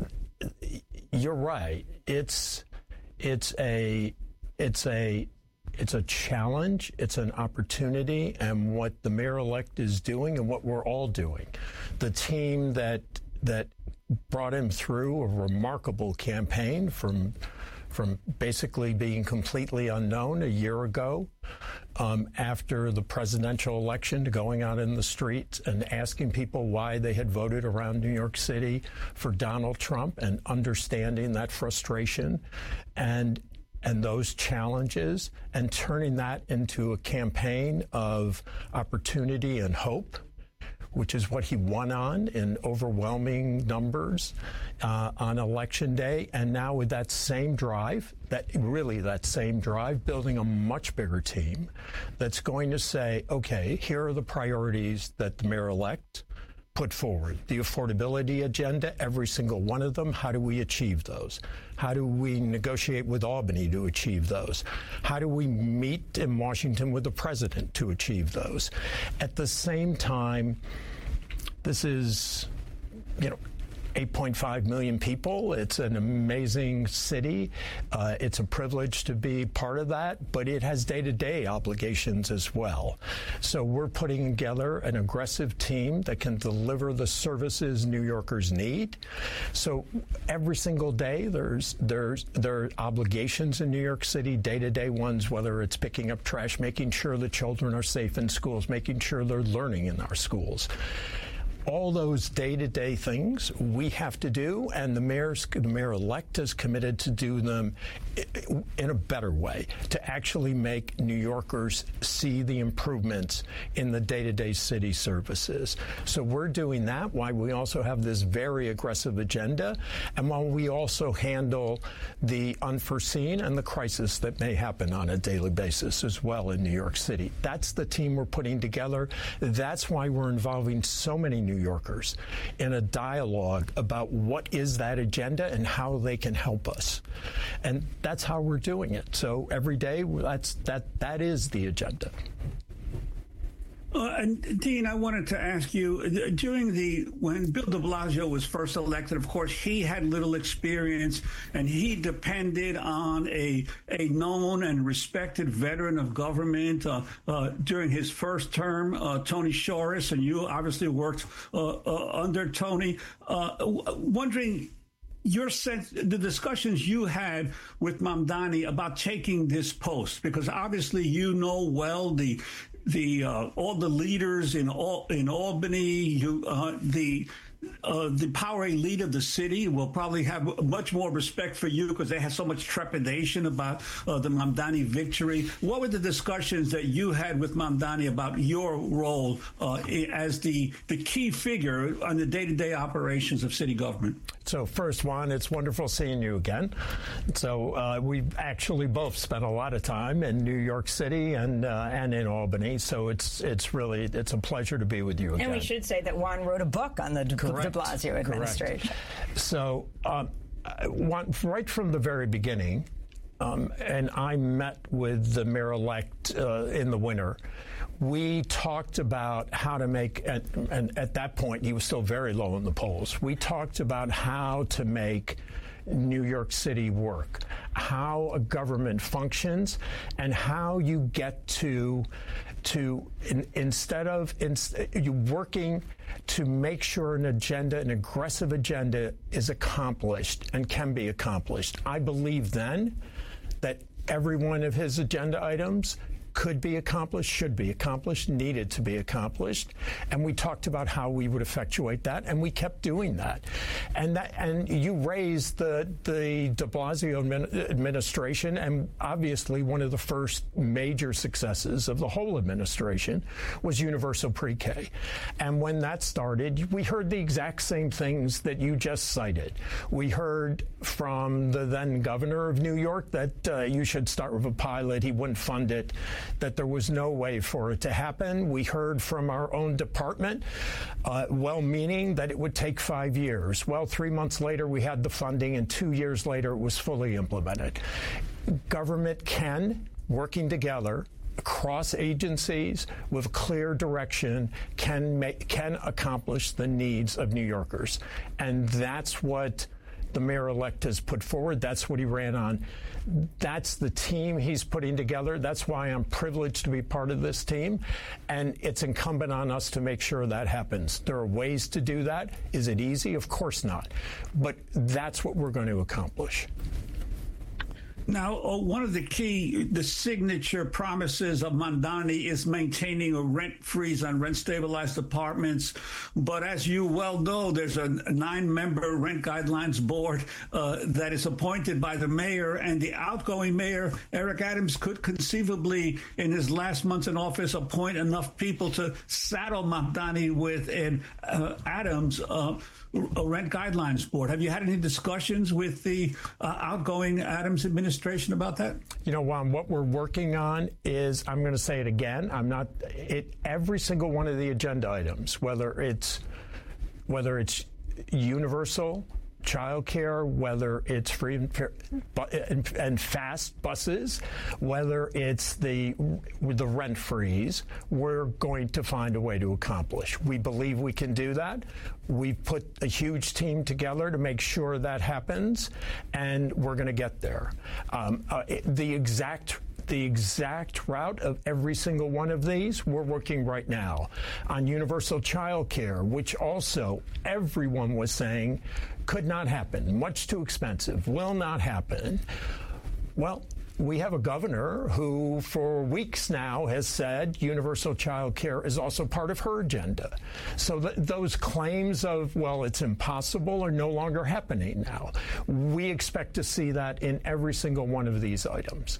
you're right. It's it's a it's a It's a challenge, it's an opportunity, and what the mayor-elect is doing and what we're all doing. The team that that brought him through a remarkable campaign from from basically being completely unknown a year ago um, after the presidential election to going out in the streets and asking people why they had voted around New York City for Donald Trump and understanding that frustration and and those challenges and turning that into a campaign of opportunity and hope, which is what he won on in overwhelming numbers uh, on Election Day. And now with that same drive, that really that same drive, building a much bigger team that's going to say, okay, here are the priorities that the mayor-elect put forward. The affordability agenda, every single one of them, how do we achieve those? How do we negotiate with Albany to achieve those? How do we meet in Washington with the president to achieve those? At the same time, this is, you know, eight point five million people. It's an amazing city. Uh, it's a privilege to be part of that, but it has day-to-day obligations as well. So we're putting together an aggressive team that can deliver the services New Yorkers need. So every single day there's there's there are obligations in New York City, day-to-day ones, whether it's picking up trash, making sure the children are safe in schools, making sure they're learning in our schools. All those day-to-day things we have to do, and the mayor's, the mayor-elect is committed to do them in a better way, to actually make New Yorkers see the improvements in the day-to-day city services. So we're doing that while we also have this very aggressive agenda, and while we also handle the unforeseen and the crisis that may happen on a daily basis as well in New York City. That's the team we're putting together. That's why we're involving so many New New Yorkers in a dialogue about what is that agenda and how they can help us. And that's how we're doing it. So every day, that's that that is the agenda. Uh, and Dean, I wanted to ask you, during the, when Bill de Blasio was first elected, of course, he had little experience, and he depended on a a known and respected veteran of government uh, uh, during his first term, uh, Tony Shorris, and you obviously worked uh, uh, under Tony. Uh, wondering your sense, the discussions you had with Mamdani about taking this post, because obviously you know well the the uh, all the leaders in all in Albany, you, uh, the uh, the power elite of the city will probably have much more respect for you because they had so much trepidation about uh, the Mamdani victory. What were the discussions that you had with Mamdani about your role uh, as the the key figure on the day-to-day operations of city government? So first, Juan, it's wonderful seeing you again. So uh, we've actually both spent a lot of time in New York City and uh, and in Albany. So it's it's really it's a pleasure to be with you again. And we should say that Juan wrote a book on the de Blasio administration. Correct. So um, Juan, right from the very beginning, um, and I met with the mayor-elect uh, in the winter. We talked about how to make, and, and at that point, he was still very low in the polls. We talked about how to make New York City work, how a government functions, and how you get to, to in, instead of in, you working to make sure an agenda, an aggressive agenda, is accomplished and can be accomplished. I believe then that every one of his agenda items could be accomplished, should be accomplished, needed to be accomplished, and we talked about how we would effectuate that, and we kept doing that. And that, and you raised the the de Blasio administration, and obviously one of the first major successes of the whole administration was universal pre-K. And when that started, we heard the exact same things that you just cited. We heard from the then governor of New York that uh, you should start with a pilot, he wouldn't fund it, that there was no way for it to happen. We heard from our own department, uh, well-meaning, that it would take five years. Well, three months later, we had the funding, and two years later, it was fully implemented. Government can, working together, across agencies with clear direction, can make, can accomplish the needs of New Yorkers. And that's what the mayor-elect has put forward. That's what he ran on. That's the team he's putting together. That's why I'm privileged to be part of this team. And it's incumbent on us to make sure that happens. There are ways to do that. Is it easy? Of course not. But that's what we're going to accomplish. Now, uh, one of the key, the signature promises of Mamdani is maintaining a rent freeze on rent-stabilized apartments. But as you well know, there's a nine-member rent guidelines board uh, that is appointed by the mayor, and the outgoing mayor, Eric Adams, could conceivably, in his last months in office, appoint enough people to saddle Mamdani with an uh, Adams uh, a rent guidelines board. Have you had any discussions with the uh, outgoing Adams administration about that? You know, Juan, what we're working on is, I'm going to say it again, I'm not, it, every single one of the agenda items, whether it's, whether it's universal childcare, whether it's free and, fair, and, and fast buses, whether it's the the rent freeze, we're going to find a way to accomplish. We believe we can do that. We've put a huge team together to make sure that happens, and we're going to get there. Um, uh, it, the exact The exact route of every single one of these, we're working right now on universal child care, which also everyone was saying could not happen, much too expensive, will not happen. Well, we have a governor who, for weeks now, has said universal child care is also part of her agenda. So th- those claims of, well, it's impossible, are no longer happening now. We expect to see that in every single one of these items.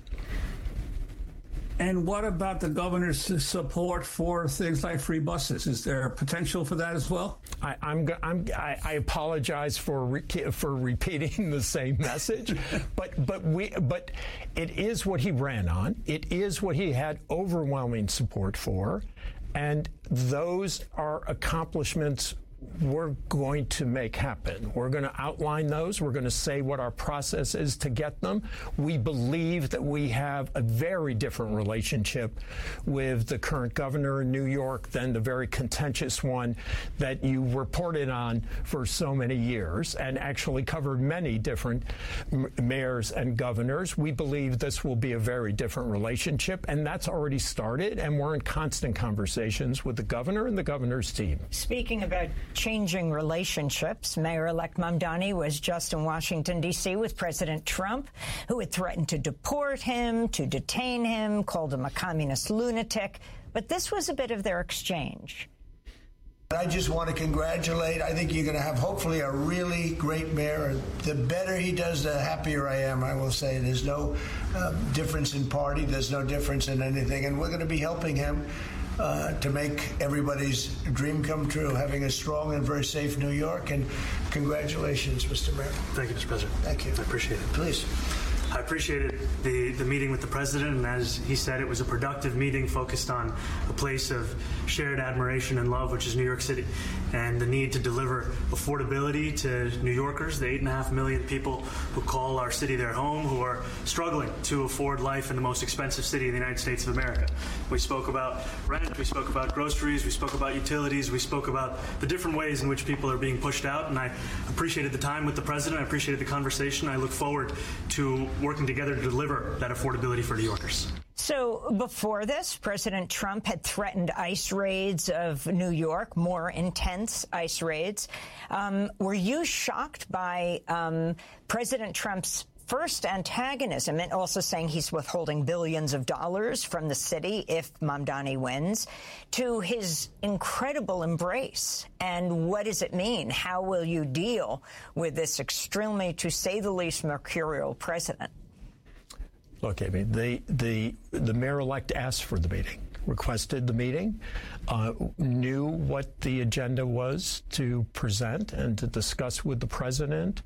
And what about the governor's support for things like free buses? Is there potential for that as well? I, I'm, I'm, I, I apologize for re, for repeating the same message, but but we but it is what he ran on. It is what he had overwhelming support for, and those are accomplishments we're going to make happen. We're going to outline those. We're going to say what our process is to get them. We believe that we have a very different relationship with the current governor in New York than the very contentious one that you reported on for so many years and actually covered many different m- mayors and governors. We believe this will be a very different relationship, and that's already started, and we're in constant conversations with the governor and the governor's team. Speaking about changing relationships, Mayor-elect Mamdani was just in Washington, D C with President Trump, who had threatened to deport him, to detain him, called him a communist lunatic. But this was a bit of their exchange. I just want to congratulate. I think you're going to have hopefully a really great mayor. The better he does, the happier I am, I will say. There's no uh, difference in party. There's no difference in anything. And we're going to be helping him Uh, to make everybody's dream come true, having a strong and very safe New York. And congratulations, Mister Mayor. Thank you, Mister President. Thank you. I appreciate it. Please. I appreciated the, the meeting with the president, and as he said, it was a productive meeting focused on a place of shared admiration and love, which is New York City, and the need to deliver affordability to New Yorkers, the eight and a half million people who call our city their home, who are struggling to afford life in the most expensive city in the United States of America. We spoke about rent, we spoke about groceries, we spoke about utilities, we spoke about the different ways in which people are being pushed out, and I appreciated the time with the president, I appreciated the conversation. I look forward to working together to deliver that affordability for New Yorkers. So before this, President Trump had threatened ICE raids of New York, more intense ICE raids. Um, were you shocked by um, President Trump's first antagonism, and also saying he's withholding billions of dollars from the city if Mamdani wins, to his incredible embrace. And what does it mean? How will you deal with this extremely, to say the least, mercurial president? Look, Amy, the, the, the mayor-elect asked for the meeting, requested the meeting, uh, knew what the agenda was to present and to discuss with the president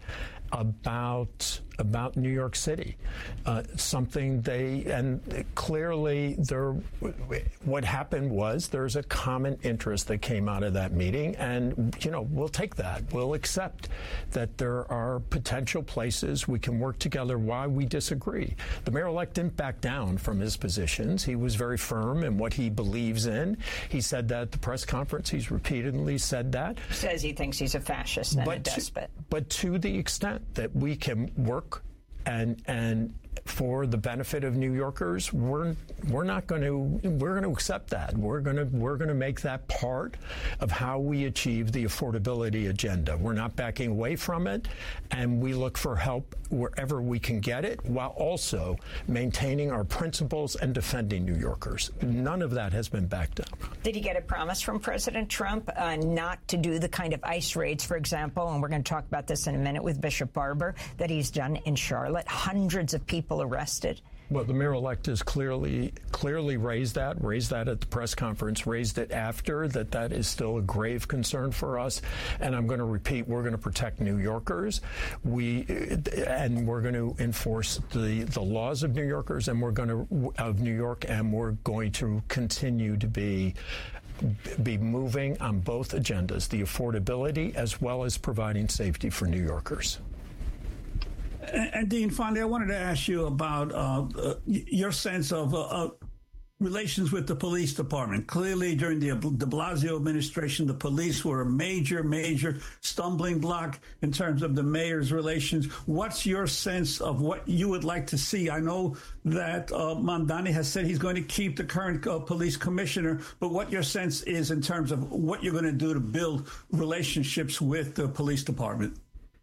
about about New York City, uh, something they, and clearly there, what happened was there's a common interest that came out of that meeting, and, you know, we'll take that. We'll accept that there are potential places we can work together why we disagree. The mayor-elect didn't back down from his positions. He was very firm in what he believes in. He said that at the press conference. He's repeatedly said that. Says he thinks he's a fascist and but a despot. To, but to the extent that we can work and and for the benefit of New Yorkers, we're we're not going to we're going to accept that. We're going to we're going to make that part of how we achieve the affordability agenda. We're not backing away from it, and we look for help wherever we can get it, while also maintaining our principles and defending New Yorkers. None of that has been backed up. Did he get a promise from President Trump uh, not to do the kind of ICE raids, for example, and we're going to talk about this in a minute with Bishop Barber, that he's done in Charlotte? Hundreds of people arrested. Well, the mayor-elect has clearly clearly raised that, raised that at the press conference, raised it after, that that is still a grave concern for us. And I'm going to repeat, we're going to protect New Yorkers. We and we're going to enforce the, the laws of New Yorkers, and we're going to of New York, and we're going to continue to be be moving on both agendas, the affordability as well as providing safety for New Yorkers. And, and Dean, finally, I wanted to ask you about uh, uh, your sense of uh, uh, relations with the police department. Clearly, during the de Blasio administration, the police were a major, major stumbling block in terms of the mayor's relations. What's your sense of what you would like to see? I know that uh, Mamdani has said he's going to keep the current uh, police commissioner, but what your sense is in terms of what you're going to do to build relationships with the police department?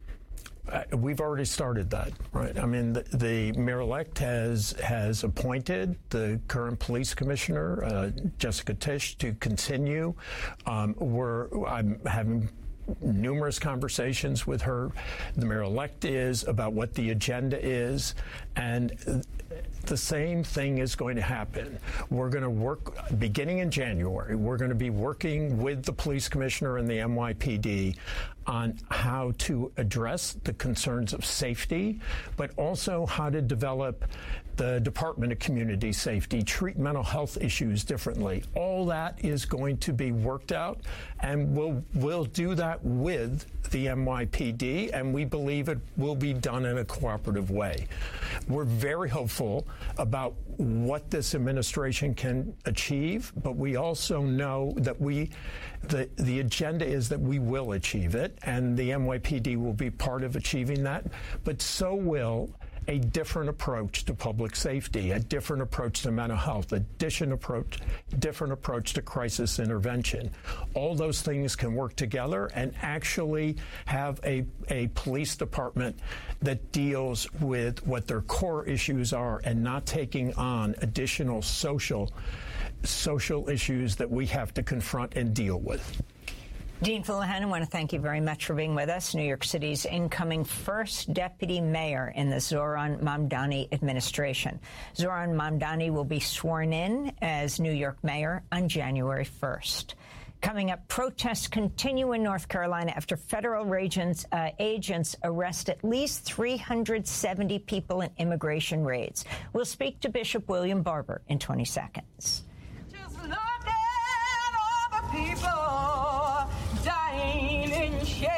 Uh, we've already started that, right? I mean, the, the mayor-elect has has appointed the current police commissioner, uh, Jessica Tisch, to continue. Um, we're I'm having numerous conversations with her. The mayor-elect is about what the agenda is, and the same thing is going to happen. We're going to work, beginning in January, we're going to be working with the police commissioner and the N Y P D on how to address the concerns of safety, but also how to develop the Department of Community Safety, treat mental health issues differently. All that is going to be worked out, and we'll, we'll do that with the N Y P D, and we believe it will be done in a cooperative way. We're very hopeful about what this administration can achieve, but we also know that we, the, the agenda is that we will achieve it, and the N Y P D will be part of achieving that, but so will a different approach to public safety, a different approach to mental health, a different approach, different approach to crisis intervention. All those things can work together and actually have a, a police department that deals with what their core issues are and not taking on additional social, social issues that we have to confront and deal with. Dean Fuleihan, I want to thank you very much for being with us. New York City's incoming first deputy mayor in the Zohran Mamdani administration. Zohran Mamdani will be sworn in as New York mayor on January first. Coming up, protests continue in North Carolina after federal agents, uh, agents arrest at least three hundred seventy people in immigration raids. We'll speak to Bishop William Barber in twenty seconds. Just look at all the people dying in shame.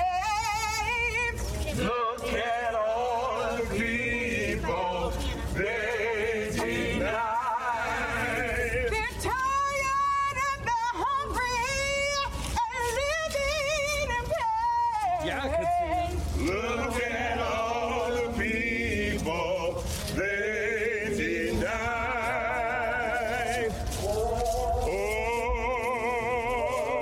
Look at all the people they deny. They're tired and they're hungry and living in pain. Yeah, I could see. Look at all the people they deny. Oh.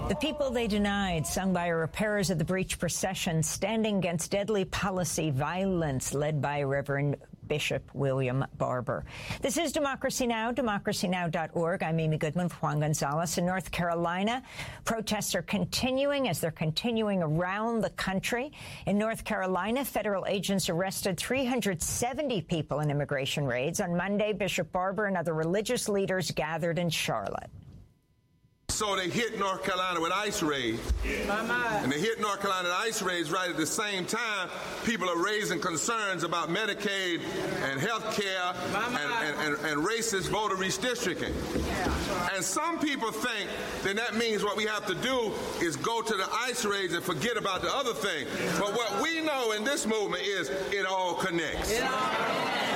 The People They Denied, sung by repairers of the breach procession, standing against deadly policy violence led by Reverend Bishop William Barber. This is Democracy Now!, democracy now dot org. I'm Amy Goodman for Juan Gonzalez. In North Carolina, protests are continuing as they're continuing around the country. In North Carolina, federal agents arrested three hundred seventy people in immigration raids. On Monday, Bishop Barber and other religious leaders gathered in Charlotte. So they hit North Carolina with ICE raids. Yeah. And they hit North Carolina with ICE raids right at the same time. People are raising concerns about Medicaid and health care and, and, and, and racist voter redistricting. Yeah. And some people think that that means what we have to do is go to the ICE raids and forget about the other thing. But what we know in this movement is it all connects. Yeah.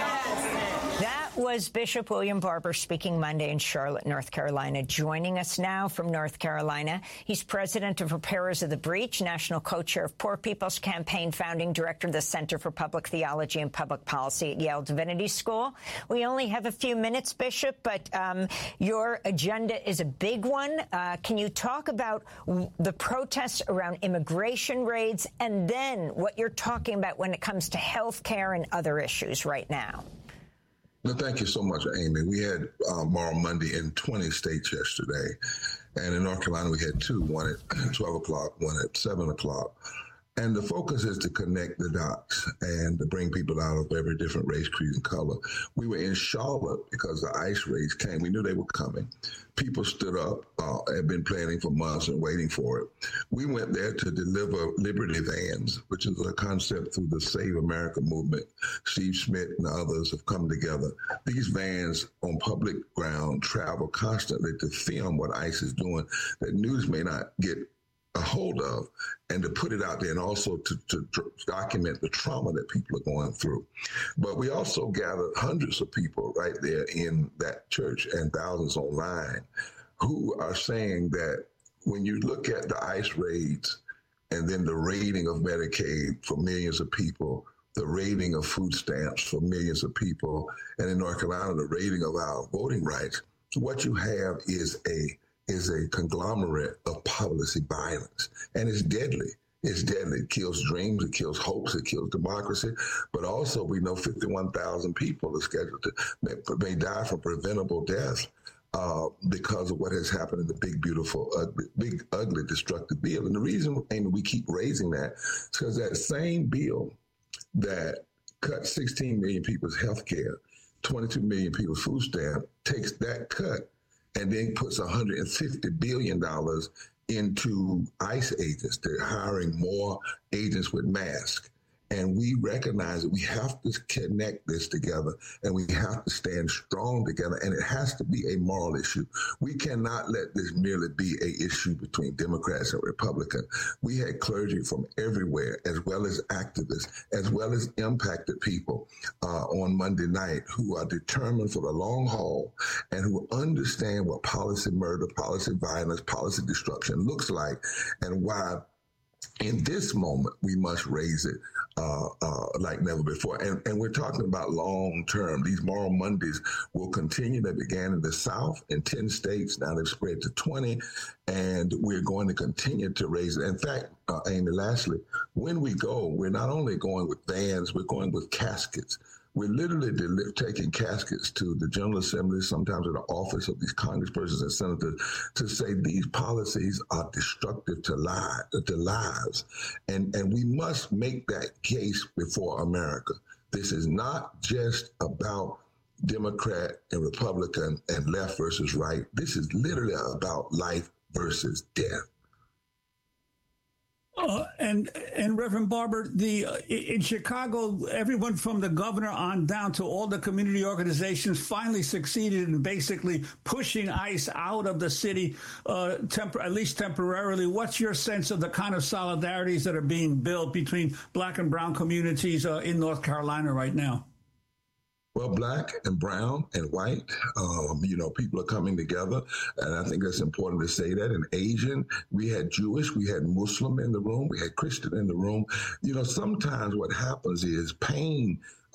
That was Bishop William Barber speaking Monday in Charlotte, North Carolina. Joining us now from North Carolina, he's president of Repairers of the Breach, national co-chair of Poor People's Campaign, founding director of the Center for Public Theology and Public Policy at Yale Divinity School. We only have a few minutes, Bishop, but um, your agenda is a big one. Uh, can you talk about the protests around immigration raids and then what you're talking about when it comes to health care and other issues right now? No, thank you so much, Amy. We had uh, Moral Monday in twenty states yesterday, and in North Carolina we had two, one at twelve o'clock, one at seven o'clock. And the focus is to connect the dots and to bring people out of every different race, creed, and color. We were in Charlotte because the ICE raids came. We knew they were coming. People stood up, uh, had been planning for months and waiting for it. We went there to deliver Liberty Vans, which is a concept through the Save America movement. Steve Smith and others have come together. These vans on public ground travel constantly to film what ICE is doing that news may not get a hold of, and to put it out there, and also to, to, to document the trauma that people are going through. But we also gathered hundreds of people right there in that church and thousands online who are saying that when you look at the ICE raids and then the raiding of Medicaid for millions of people, the raiding of food stamps for millions of people, and in North Carolina, the raiding of our voting rights, what you have is a is a conglomerate of policy violence. And it's deadly. It's deadly. It kills dreams, it kills hopes, it kills democracy. But also we know fifty-one thousand people are scheduled to, may, may die from preventable death uh, because of what has happened in the big, beautiful, ugly, big, ugly, destructive bill. And the reason, Amy, we keep raising that is because that same bill that cut sixteen million people's health care, twenty-two million people's food stamp, takes that cut and then puts one hundred fifty billion dollars into ICE agents. They're hiring more agents with masks. And we recognize that we have to connect this together, and we have to stand strong together, and it has to be a moral issue. We cannot let this merely be an issue between Democrats and Republicans. We had clergy from everywhere, as well as activists, as well as impacted people uh, on Monday night who are determined for the long haul and who understand what policy murder, policy violence, policy destruction looks like, and why in this moment, we must raise it uh, uh, like never before. And, and we're talking about long term. These Moral Mondays will continue. They began in the South in ten states. Now they've spread to twenty. And we're going to continue to raise it. In fact, uh, Amy, lastly, when we go, we're not only going with vans, we're going with caskets. We're literally deli- taking caskets to the General Assembly, sometimes to the office of these congresspersons and senators, to say these policies are destructive to, li- to lives. And, and we must make that case before America. This is not just about Democrat and Republican and left versus right. This is literally about life versus death. Uh, and and Reverend Barber, the uh, in Chicago, everyone from the governor on down to all the community organizations finally succeeded in basically pushing ICE out of the city, uh, tempor- at least temporarily. What's your sense of the kind of solidarities that are being built between black and brown communities uh, in North Carolina right now? Well, black and brown and white, um, you know, people are coming together. And I think that's important to say that. And Asian, we had Jewish, we had Muslim in the room, we had Christian in the room. You know, sometimes what happens is pain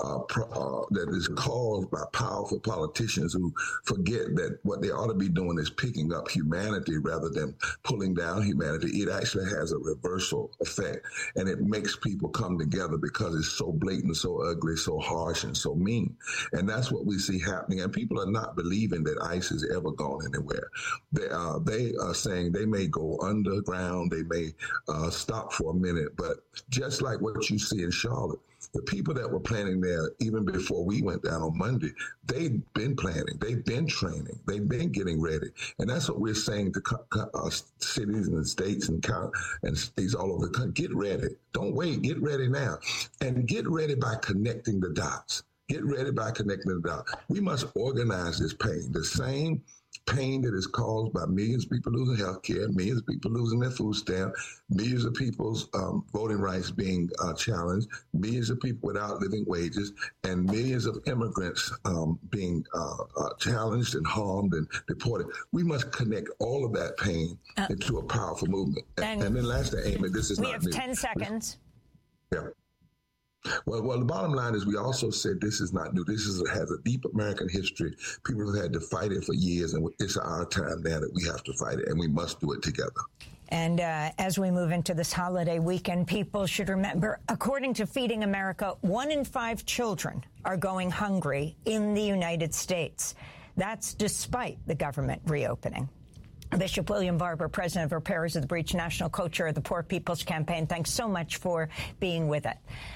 uh, pro, uh, that is caused by powerful politicians who forget that what they ought to be doing is picking up humanity rather than pulling down humanity. It actually has a reversal effect, and it makes people come together because it's so blatant, so ugly, so harsh, and so mean. And that's what we see happening. And people are not believing that ICE has ever gone anywhere. They, uh, they are saying they may go underground, they may uh, stop for a minute, but just like what you see in Charlotte, the people that were planning there even before we went down on Monday, they've been planning, they've been training, they've been getting ready. And that's what we're saying to uh, cities and states and, and states all over the country. Get ready. Don't wait. Get ready now. And get ready by connecting the dots. Get ready by connecting the dots. We must organize this pain. The same pain that is caused by millions of people losing health care, millions of people losing their food stamp, millions of people's um, voting rights being uh, challenged, millions of people without living wages, and millions of immigrants um, being uh, uh, challenged and harmed and deported. We must connect all of that pain uh, into a powerful movement. And, and then lastly, Amy, this is we not have new. ten seconds. Yeah. Well, well, the bottom line is we also said this is not new. This is, has a deep American history. People have had to fight it for years, and it's our time now that we have to fight it, and we must do it together. And uh, as we move into this holiday weekend, people should remember, according to Feeding America, one in five children are going hungry in the United States. That's despite the government reopening. Bishop William Barber, president of Repairers of the Breach, national co-chair of the Poor People's Campaign, thanks so much for being with us.